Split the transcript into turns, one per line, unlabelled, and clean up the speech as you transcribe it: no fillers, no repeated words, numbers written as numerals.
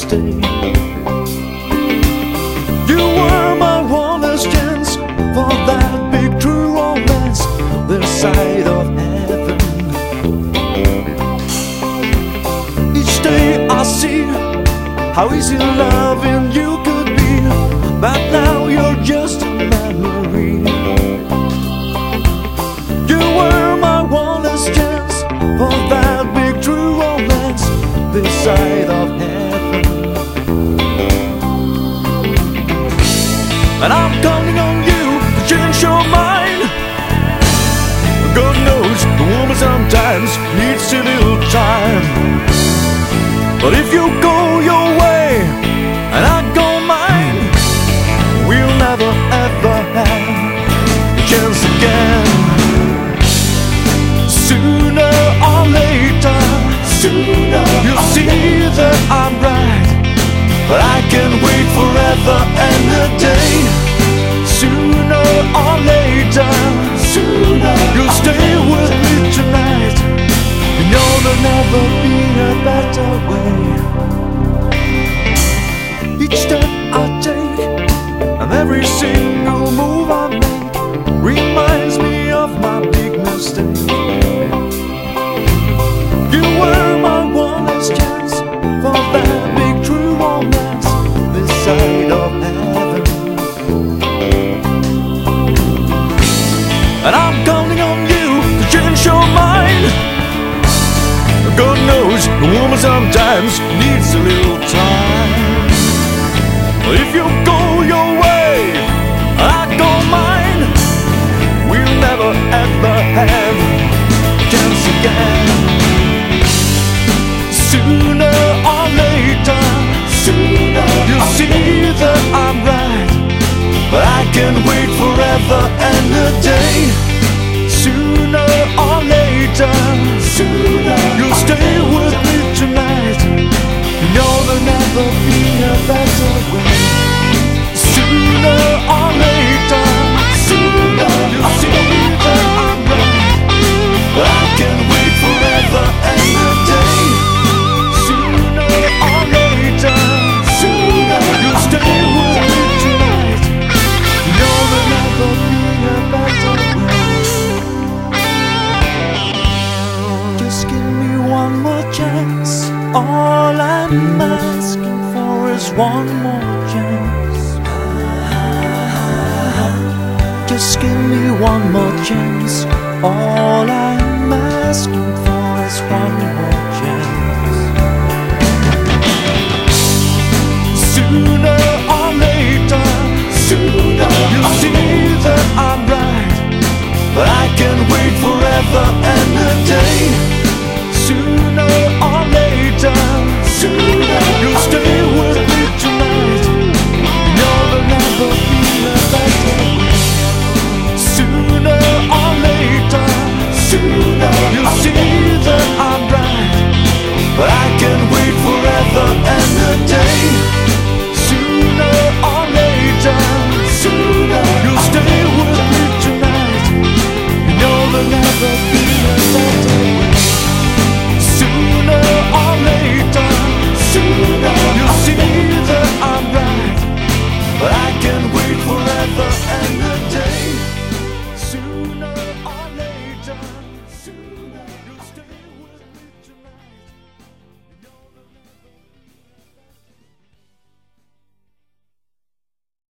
stay. You were my one last chance for that big true romance this side of heaven. Each day I see how easy loving you could be, but now you're just a memory. You were my one last chance for that big true romance this side of heaven. And I'm counting on you to change your mind. God knows the woman sometimes needs a little time. But if you go your way and I go mine, we'll never ever have a chance again. Sooner or later, you'll see that I'm right, but I can wait forever and a day. Sooner or later, you'll stay with me tonight. You know there'll never be a better way. Each step I take and every single move I make reminds me of my big mistake. You were my one last chance for that big true romance this side of heaven. And I'm counting on you to change your mind. God knows the woman sometimes needs a little time. But if you go your way, I go mine, we'll never ever have a chance again. Sooner or later, you'll see that I'm right, but I can wait forever and a day. Sooner or later, you'll stay with me tonight. You know there'll never be a better way. Sooner or later, you'll see that I'm right, but I can wait forever and a day. Sooner or later, you'll stay with me tonight. You know there'll never be a better way. Just give me one more chance. All I'm asking for is one more chance. Just give me one more chance. All I'm asking for is one more chance. Sooner or later, you'll see that I'm right, but I can wait forever and a day. Sooner or later, you'll stay with me tonight. You know there'll never be a better way. Sooner or later, you'll see that I'm right, but I can wait forever and a day. Sooner or later, you'll stay with me tonight. You know there'll never be